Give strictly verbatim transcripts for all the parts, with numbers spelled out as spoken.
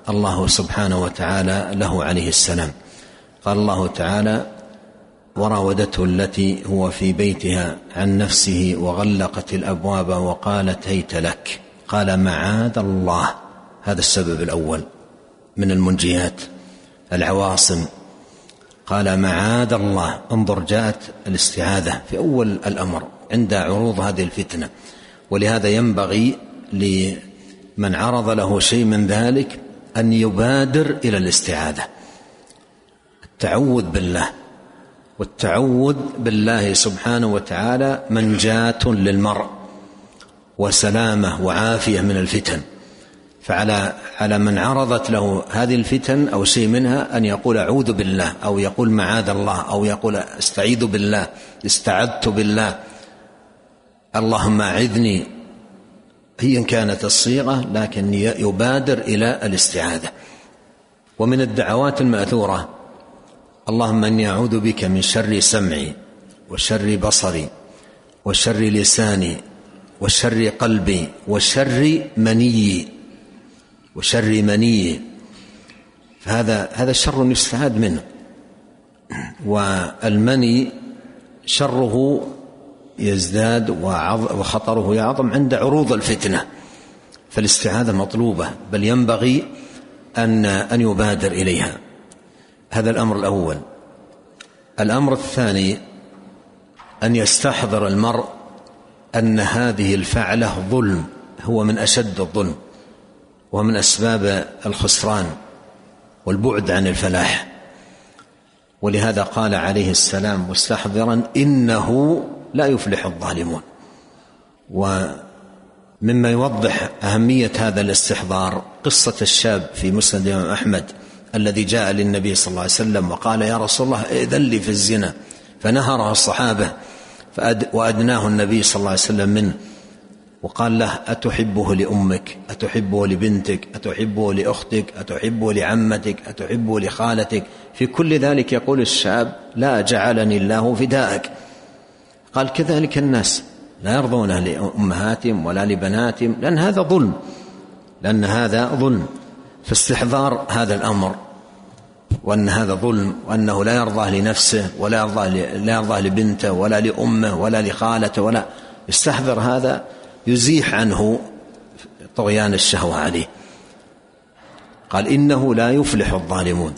الله سبحانه وتعالى له عليه السلام. قال الله تعالى: وراودته التي هو في بيتها عن نفسه وغلقت الأبواب وقالت هيت لك. قال: معاذ الله. هذا السبب الأول من المنجيات، العواصم. قال: معاذ الله. انظر، جاءت الاستعاذة في أول الأمر عند عروض هذه الفتنة. ولهذا ينبغي لمن عرض له شيء من ذلك أن يبادر إلى الاستعاذة، التعوذ بالله. والتعوذ بالله سبحانه وتعالى منجاة للمرء وسلامة وعافية من الفتن. فعلى على من عرضت له هذه الفتن أو شيء منها أن يقول أعوذ بالله، أو يقول معاذ الله، أو يقول استعيذ بالله، استعذت بالله، اللهم أعذني، هي كانت الصيغة، لكن يبادر إلى الاستعاذة. ومن الدعوات المأثورة: اللهم إني أعوذ بك من شر سمعي وشر بصري وشر لساني وشر قلبي وشر مني وشر مني. فهذا هذا الشر يستعاذ منه. والمني شره يزداد وخطره يعظم عند عروض الفتنة، فالاستعاذة مطلوبة، بل ينبغي أن أن يبادر إليها. هذا الأمر الأول. الأمر الثاني: أن يستحضر المرء أن هذه الفعلة ظلم، هو من أشد الظلم ومن أسباب الخسران والبعد عن الفلاح. ولهذا قال عليه السلام مستحضرا: إنه لا يفلح الظالمون. ومما يوضح أهمية هذا الاستحضار قصة الشاب في مسند الإمام أحمد الذي جاء للنبي صلى الله عليه وسلم وقال: يا رسول الله ائذن لي في الزنا، فنهره الصحابة وأدناه النبي صلى الله عليه وسلم منه، وقال له: أتحبه لأمك؟ أتحبه لبنتك؟ أتحبه لأختك؟ أتحبه لعمتك؟ أتحبه لخالتك؟ في كل ذلك يقول الشاب: لا، جعلني الله فداءك. قال: كذلك الناس لا يرضونه لأمهاتهم ولا لبناتهم، لأن هذا ظلم، لأن هذا ظلم. فاستحضار هذا الأمر، وأن هذا ظلم، وأنه لا يرضاه لنفسه ولا يرضاه لا يرضاه لبنته ولا لأمه ولا لخالته، ولا يستحضر هذا، يزيح عنه طغيان الشهوة عليه. قال: إنه لا يفلح الظالمون.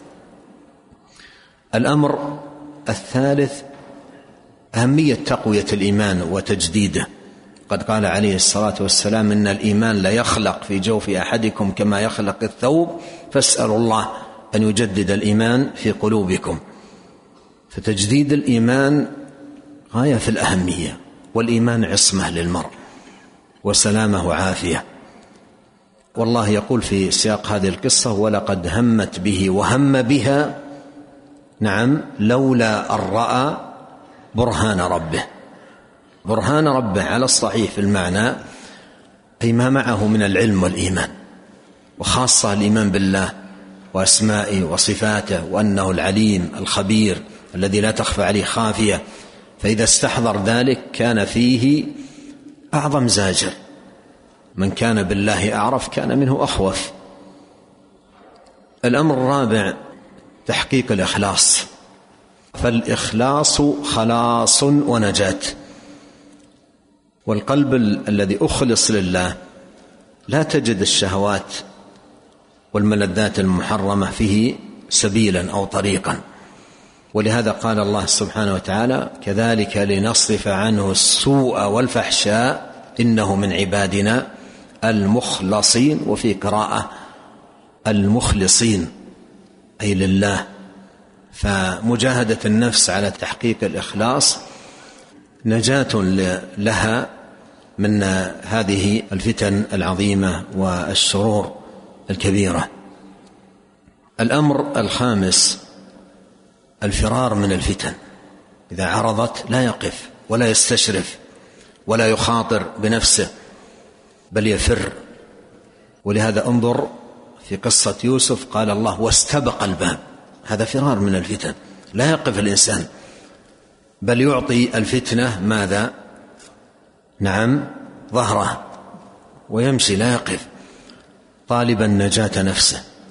الأمر الثالث: أهمية تقوية الإيمان وتجديده. قد قال عليه الصلاة والسلام: إن الإيمان لا يخلق في جوف أحدكم كما يخلق الثوب، فاسألوا الله أن يجدد الإيمان في قلوبكم. فتجديد الإيمان غاية في الأهمية، والإيمان عصمة للمرء وسلامة وعافية. والله يقول في سياق هذه القصة: ولقد همت به وهم بها، نعم، لولا أن رأى برهان ربه. برهان ربه على الصحيح في المعنى أي ما معه من العلم والإيمان، وخاصة الإيمان بالله وأسمائه وصفاته، وأنه العليم الخبير الذي لا تخفى عليه خافية. فإذا استحضر ذلك كان فيه أعظم زاجر. من كان بالله أعرف كان منه أخوف. الأمر الرابع: تحقيق الإخلاص. فالإخلاص خلاص ونجاة. والقلب الذي أخلص لله لا تجد الشهوات والملذات المحرمة فيه سبيلا أو طريقا. ولهذا قال الله سبحانه وتعالى: كذلك لنصرف عنه السوء والفحشاء إنه من عبادنا المخلصين. وفي قراءة المخلصين، أي لله. فمجاهدة النفس على تحقيق الإخلاص نجاة لها من هذه الفتن العظيمة والشرور الكبيرة. الأمر الخامس: الفرار من الفتن. إذا عرضت لا يقف ولا يستشرف ولا يخاطر بنفسه، بل يفر. ولهذا انظر في قصة يوسف، قال الله: واستبق الباب. هذا فرار من الفتن، لا يقف الإنسان، بل يعطي الفتنة ماذا؟ نعم، ظهره، ويمشي لا يقف، طالبا نجاة نفسه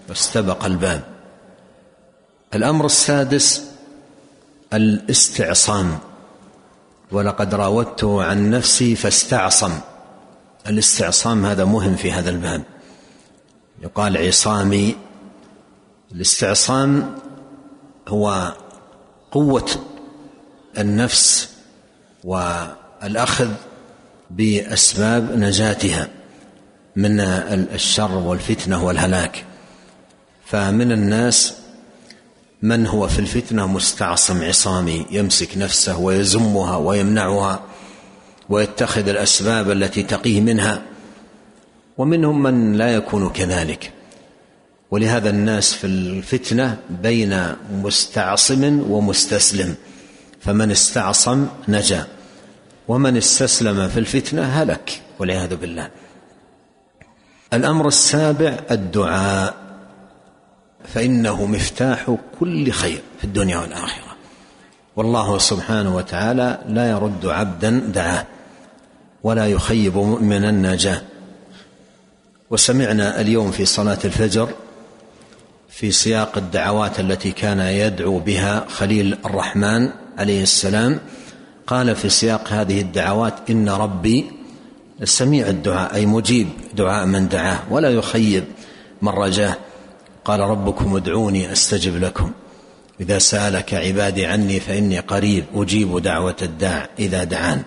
واستبق الباب. الأمر السادس الاستعصام، ولقد راودته عن نفسي فاستعصم. الاستعصام هذا مهم في هذا الباب، يقال عصامي. الاستعصام هو قوة النفس والأخذ بأسباب نجاتها من الشر والفتنة والهلاك. فمن الناس من هو في الفتنة مستعصم عصامي، يمسك نفسه ويزمها ويمنعها ويتخذ الأسباب التي تقيه منها، ومنهم من لا يكون كذلك. ولهذا الناس في الفتنة بين مستعصم ومستسلم، فمن استعصم نجا، ومن استسلم في الفتنة هلك والعياذ بالله. الأمر السابع الدعاء، فإنه مفتاح كل خير في الدنيا والآخرة، والله سبحانه وتعالى لا يرد عبدا دعاه ولا يخيب مؤمنا ناجاه. وسمعنا اليوم في صلاة الفجر في سياق الدعوات التي كان يدعو بها خليل الرحمن عليه السلام، قال في سياق هذه الدعوات إن ربي سميع الدعاء، أي مجيب دعاء من دعاه ولا يخيب من رجاه. قال ربكم ادعوني أستجب لكم، إذا سألك عبادي عني فإني قريب أجيب دعوة الداع إذا دعان.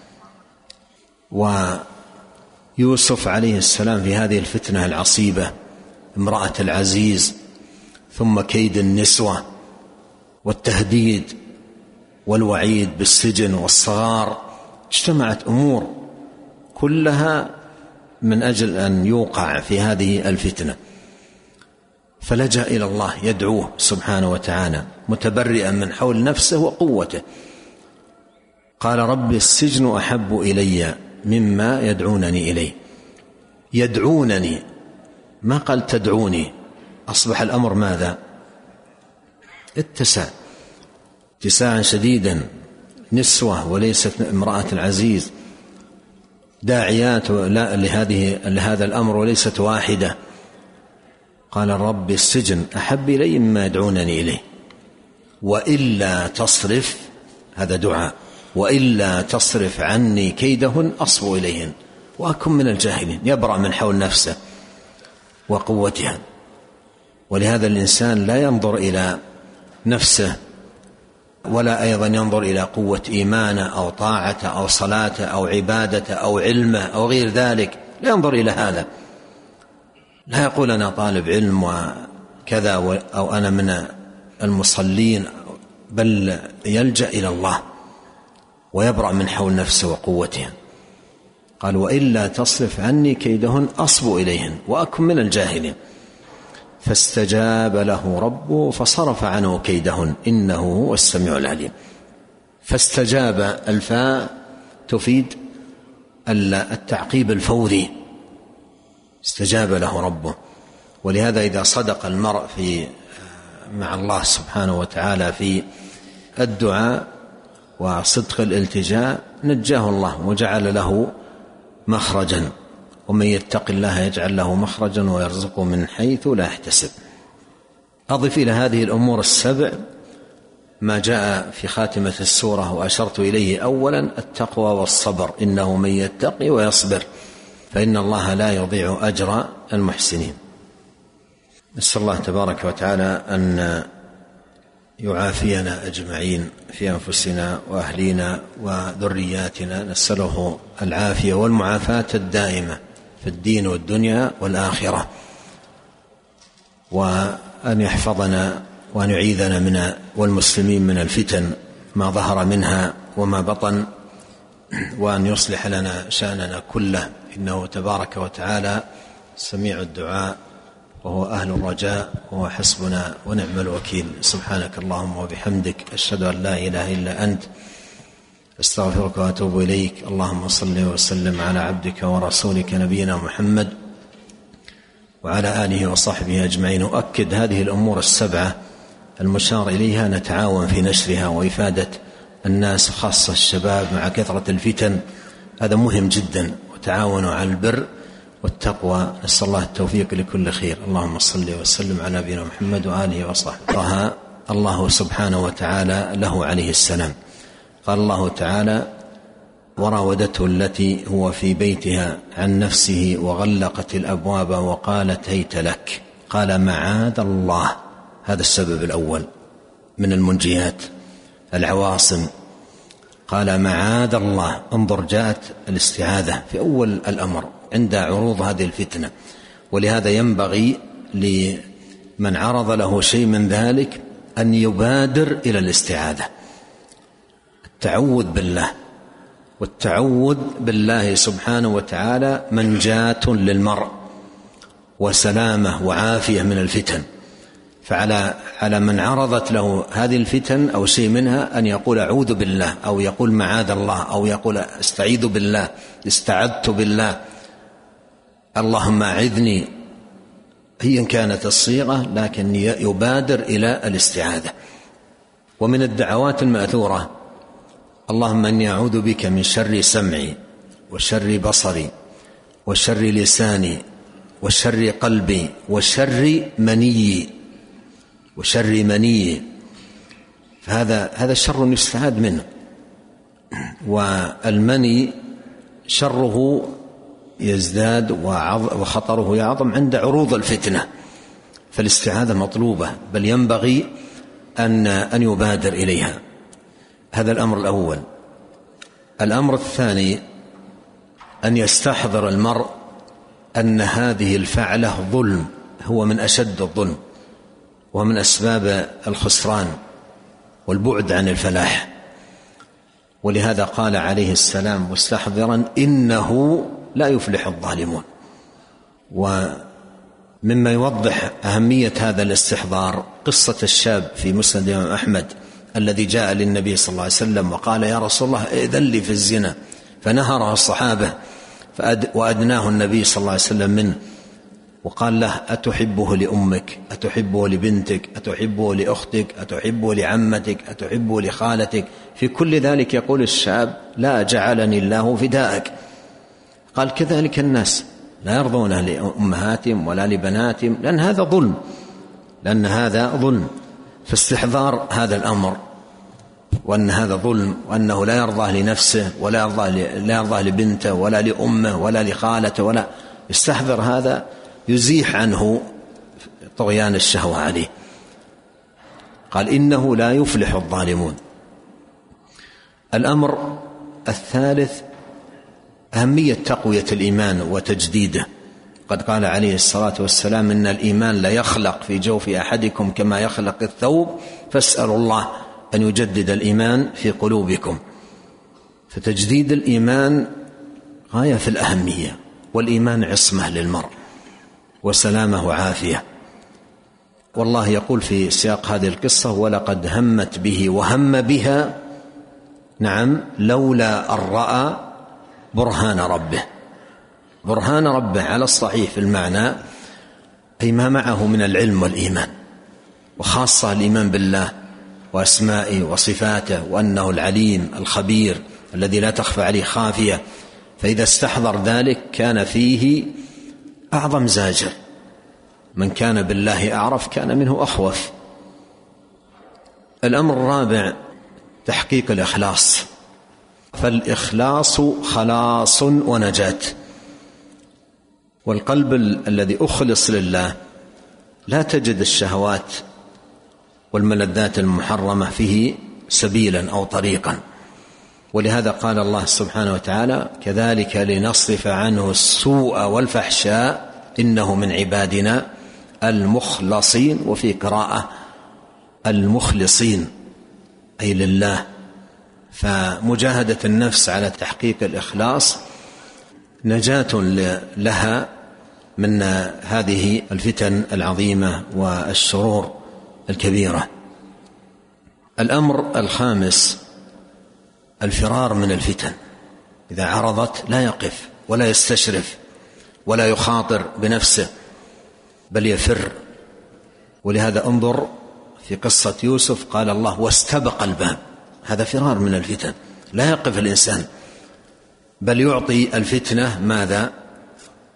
ويوسف عليه السلام في هذه الفتنة العصيبة، امرأة العزيز، ثم كيد النسوة والتهديد والوعيد بالسجن والصغار، اجتمعت أمور كلها من أجل أن يوقع في هذه الفتنة، فلجأ إلى الله يدعوه سبحانه وتعالى متبرئا من حول نفسه وقوته. قال رب السجن أحب إلي مما يدعونني إليه. يدعونني، ما قال تدعوني. أصبح الأمر ماذا؟ اتسع اتساعا شديدا، نسوة وليست امرأة العزيز، داعيات لهذه لهذا الأمر وليست واحدة. قال رب السجن أحب إلي مما يدعونني إليه وإلا تصرف، هذا دعاء، وإلا تصرف عني كيدهن أصب إليهن وأكن من الجاهلين. يبرأ من حول نفسه وقوتها. ولهذا الإنسان لا ينظر إلى نفسه ولا أيضا ينظر إلى قوة إيمانه أو طاعته أو صلاته أو عبادته أو علمه أو غير ذلك، لا ينظر إلى هذا. لا يقول أنا طالب علم وكذا أو أنا من المصلين، بل يلجأ إلى الله ويبرأ من حول نفسه وقوتها. قال وإلا تصرف عني كيدهن أصب إليهن وأكن من الجاهلين. فاستجاب له ربه فصرف عنه كيدهن إنه هو السميع العليم. فاستجاب، الفاء تفيد التعقيب الفوري، استجاب له ربه. ولهذا إذا صدق المرء في مع الله سبحانه وتعالى في الدعاء وصدق الالتجاء نجاه الله وجعل له مخرجا، ومن يتق الله يجعل له مخرجا ويرزقه من حيث لا يحتسب. أضف إلى هذه الأمور السبع ما جاء في خاتمة السورة وأشرت إليه أولا، التقوى والصبر، إنه من يتقي ويصبر فإن الله لا يضيع أجر المحسنين. نسأل الله تبارك وتعالى أن يعافينا أجمعين في أنفسنا وأهلينا وذرياتنا، نسأله العافية والمعافاة الدائمة في الدين والدنيا والآخرة، وأن يحفظنا وأن يعيذنا من والمسلمين من الفتن ما ظهر منها وما بطن، وأن يصلح لنا شأننا كله، إنه تبارك وتعالى سميع الدعاء وهو أهل الرجاء وهو حسبنا ونعم الوكيل. سبحانك اللهم وبحمدك، أشهد أن لا إله إلا أنت، استغفرك وأتوب إليك. اللهم صل وسلم على عبدك ورسولك نبينا محمد وعلى آله وصحبه أجمعين. أؤكد هذه الأمور السبعة المشار إليها نتعاون في نشرها وإفادة الناس خاصة الشباب مع كثرة الفتن، هذا مهم جدا. وتعاونوا على البر والتقوى. نسأل الله التوفيق لكل خير. اللهم صل وسلم على نبينا محمد وآله وصحبه. الله سبحانه وتعالى له عليه السلام. قال الله تعالى: وراودته التي هو في بيتها عن نفسه وغلقت الأبواب وقالت هيت لك. قال: معاذ الله. هذا السبب الأول من المنجيات، العواصم. قال: معاذ الله. انظر، جاءت الاستعاذة في أول الأمر عند عروض هذه الفتنة. ولهذا ينبغي لمن عرض له شيء من ذلك أن يبادر إلى الاستعاذة، التعوذ بالله. والتعوذ بالله سبحانه وتعالى منجاة للمرء وسلامة وعافية من الفتن. فعلى على من عرضت له هذه الفتن أو شيء منها أن يقول أعوذ بالله، أو يقول معاذ الله، أو يقول استعيذ بالله، استعذت بالله، اللهم أعذني، هي كانت الصيغة، لكن يبادر إلى الاستعاذة. ومن الدعوات المأثورة: اللهم إني أعوذ بك من شر سمعي وشر بصري وشر لساني وشر قلبي وشر مني وشر مني. فهذا هذا شر يستعاذ منه، والمني شره يزداد وخطره يعظم عند عروض الفتنة، فالاستعاذة مطلوبة، بل ينبغي أن أن يبادر إليها. هذا الأمر الأول. الأمر الثاني: أن يستحضر المرء أن هذه الفعلة ظلم، هو من أشد الظلم ومن أسباب الخسران والبعد عن الفلاح. ولهذا قال عليه السلام مستحضرا: إنه لا يفلح الظالمون. ومما يوضح أهمية هذا الاستحضار قصة الشاب في مسند الإمام أحمد الذي جاء للنبي صلى الله عليه وسلم وقال: يا رسول الله ائذن لي في الزنا، فنهره الصحابة وأدناه النبي صلى الله عليه وسلم منه، وقال له: أتحبه لأمك؟ أتحبه لبنتك؟ أتحبه لأختك؟ أتحبه لعمتك؟ أتحبه لخالتك؟ في كل ذلك يقول الشاب: لا، جعلني الله فداءك. قال: كذلك الناس لا يرضونه لأمهاتهم ولا لبناتهم، لأن هذا ظلم، لأن هذا ظلم. فاستحضار هذا الأمر، وأن هذا ظلم، وأنه لا يرضاه لنفسه ولا يرضاه لا يرضاه لبنته ولا لأمه ولا لخالته، ولا يستحضر هذا، يزيح عنه طغيان الشهوة عليه. قال: إنه لا يفلح الظالمون. الأمر الثالث: أهمية تقوية الإيمان وتجديده. قد قال عليه الصلاة والسلام: إن الإيمان لا يخلق في جوف أحدكم كما يخلق الثوب، فاسألوا الله أن يجدد الإيمان في قلوبكم. فتجديد الإيمان غاية في الأهمية، والإيمان عصمة للمرء وسلامة وعافية. والله يقول في سياق هذه القصة: ولقد همت به وهم بها، نعم، لولا أن رأى برهان ربه. برهان ربه على الصحيح في المعنى أي ما معه من العلم والإيمان، وخاصة الإيمان بالله وأسمائه وصفاته، وأنه العليم الخبير الذي لا تخفى عليه خافية. فإذا استحضر ذلك كان فيه أعظم زاجر. من كان بالله أعرف كان منه أخوف. الأمر الرابع: تحقيق الإخلاص. فالإخلاص خلاص ونجاة. والقلب الذي أخلص لله لا تجد الشهوات والملذات المحرمة فيه سبيلا أو طريقا. ولهذا قال الله سبحانه وتعالى: كذلك لنصرف عنه السوء والفحشاء إنه من عبادنا المخلصين. وفي قراءة المخلصين، أي لله. فمجاهدة النفس على تحقيق الإخلاص نجاة لها من هذه الفتن العظيمة والشرور الكبيرة. الأمر الخامس: الفرار من الفتن. إذا عرضت لا يقف ولا يستشرف ولا يخاطر بنفسه، بل يفر. ولهذا انظر في قصة يوسف، قال الله: واستبق الباب. هذا فرار من الفتن، لا يقف الإنسان، بل يعطي الفتنة ماذا؟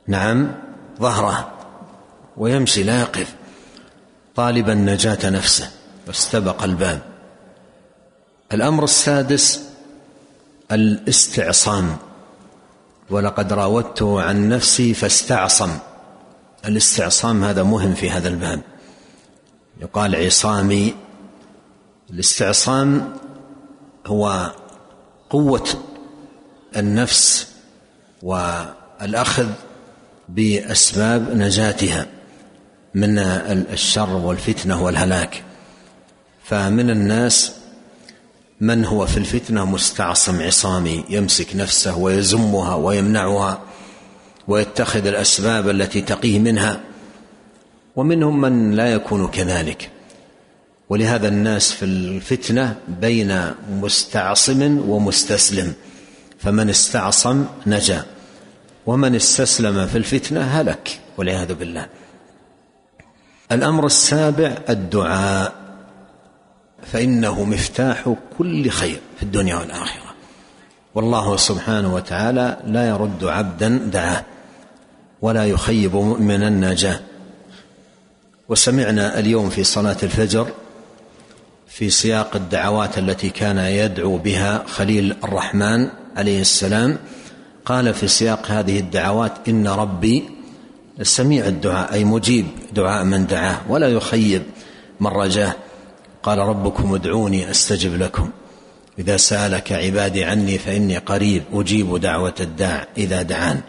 نعم ظهره ويمشي لا يقف، طالبا نجاة نفسه، واستبق الباب. الأمر السادس الاستعصام، ولقد راودته عن نفسي فاستعصم. الاستعصام هذا مهم في هذا الباب، يقال عصامي. الاستعصام هو قوة النفس والأخذ بأسباب نجاتها من الشر والفتنة والهلاك. فمن الناس من هو في الفتنة مستعصم عصامي، يمسك نفسه ويزمها ويمنعها ويتخذ الأسباب التي تقيه منها، ومنهم من لا يكون كذلك. ولهذا الناس في الفتنة بين مستعصم ومستسلم، فمن استعصم نجا، ومن استسلم في الفتنة هلك والعياذ بالله. الأمر السابع الدعاء، فإنه مفتاح كل خير في الدنيا والآخرة، والله سبحانه وتعالى لا يرد عبدا دعاه ولا يخيب مؤمنا ناجاه. وسمعنا اليوم في صلاة الفجر في سياق الدعوات التي كان يدعو بها خليل الرحمن عليه السلام، قال في سياق هذه الدعوات إن ربي سميع الدعاء، أي مجيب دعاء من دعاه ولا يخيب من رجاه. قال ربكم ادعوني أستجب لكم، إذا سألك عبادي عني فإني قريب أجيب دعوة الداع إذا دعان.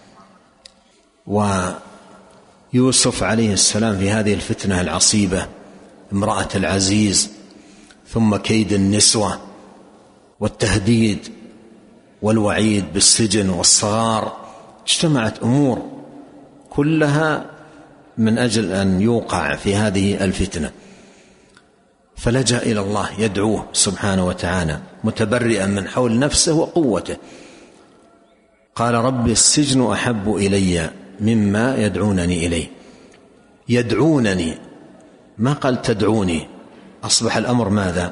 ويوسف عليه السلام في هذه الفتنة العصيبة، امرأة العزيز، ثم كيد النسوة والتهديد والوعيد بالسجن والصغار، اجتمعت أمور كلها من أجل أن يوقع في هذه الفتنة، فلجأ إلى الله يدعوه سبحانه وتعالى متبرئا من حول نفسه وقوته. قال رب السجن أحب إلي مما يدعونني إليه. يدعونني، ما قال تدعوني. أصبح الأمر ماذا؟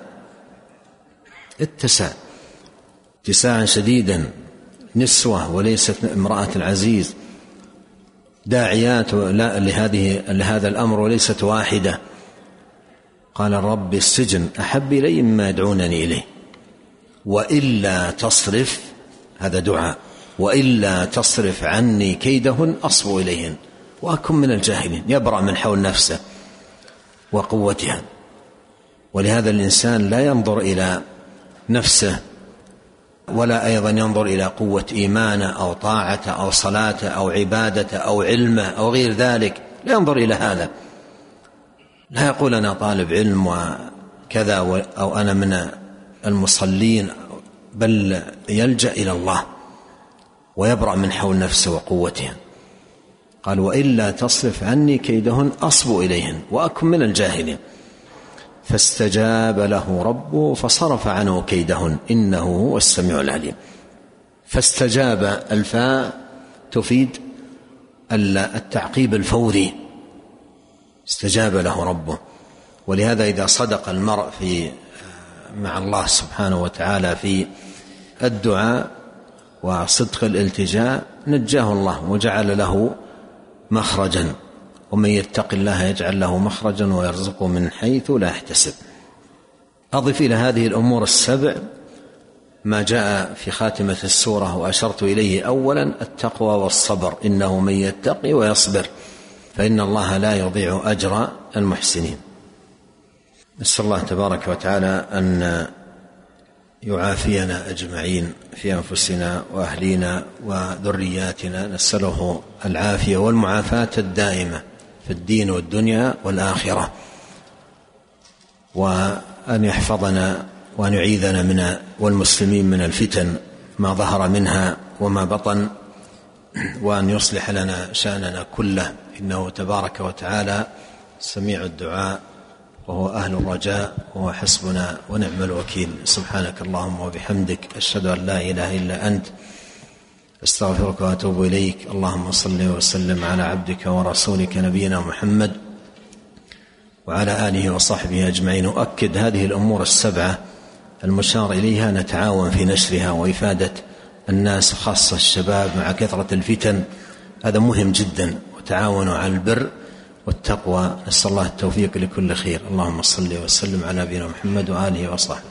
اتسع اتساعا شديدا، نسوة وليست امرأة العزيز، داعيات لهذه لهذا الأمر وليست واحدة. قال رب السجن أحب إلي مما يدعونني إليه، وإلا تصرف، هذا دعاء، وإلا تصرف عني كيدهن أصب إليهن وأكن من الجاهلين. يبرأ من حول نفسه وقوتها. ولهذا الإنسان لا ينظر إلى نفسه ولا أيضا ينظر إلى قوة إيمانه أو طاعته أو صلاته أو عبادته أو علمه أو غير ذلك، لا ينظر إلى هذا. لا يقول أنا طالب علم وكذا أو أنا من المصلين، بل يلجأ إلى الله ويبرأ من حول نفسه وقوتها. قال وإلا تصرف عني كيدهن أصب إليهن وأكن من الجاهلين. فاستجاب له ربه فصرف عنه كيدهن إنه هو السميع العليم. فاستجاب، الفاء تفيد التعقيب الفوري، استجاب له ربه. ولهذا إذا صدق المرء في مع الله سبحانه وتعالى في الدعاء وصدق الالتجاء نجاه الله وجعل له مخرجا، ومن يتق الله يجعل له مخرجا ويرزقه من حيث لا يحتسب. أضف إلى هذه الأمور السبع ما جاء في خاتمة السورة وأشرت إليه أولا، التقوى والصبر، إنه من يتقي ويصبر فإن الله لا يضيع أجر المحسنين. نسأل الله تبارك وتعالى أن يعافينا أجمعين في أنفسنا وأهلينا وذرياتنا، نسأله العافية والمعافاة الدائمة في الدين والدنيا والآخرة، وأن يحفظنا وأن يعيذنا من والمسلمين من الفتن ما ظهر منها وما بطن، وأن يصلح لنا شأننا كله، إنه تبارك وتعالى سميع الدعاء وهو أهل الرجاء وهو حسبنا ونعم الوكيل. سبحانك اللهم وبحمدك، أشهد أن لا إله إلا أنت، استغفرك وأتوب إليك. اللهم صل وسلم على عبدك ورسولك نبينا محمد وعلى آله وصحبه أجمعين. أؤكد هذه الأمور السبعة المشار إليها نتعاون في نشرها وإفادة الناس خاصة الشباب مع كثرة الفتن هذا مهم جدا. وتعاونوا على البر والتقوى. نسأل الله التوفيق لكل خير. اللهم صل وسلم على نبينا محمد وآله وصحبه.